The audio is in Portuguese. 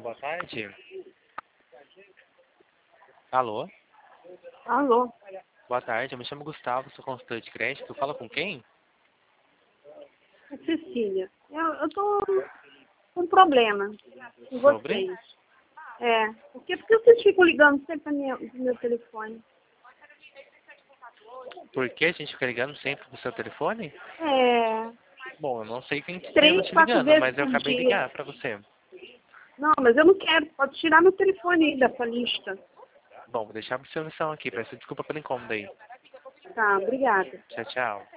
boa tarde. Alô? Alô? Boa tarde, eu me chamo Gustavo, sou consultor de crédito. Fala com quem? É Cecília. Eu tô com um problema com Sobre? vocês. Por que vocês ficam ligando sempre pro meu telefone? Por que a gente fica ligando sempre pro seu telefone? É, Bom, eu não sei quem que está 3, te 4 ligando, vezes mas eu por acabei de dia. ligar pra você. Não, mas eu não quero. Pode tirar meu telefone aí dessa lista. Bom, vou deixar a observação aqui. Peço desculpa pelo incômodo aí. Tá, obrigada. Tchau, tchau.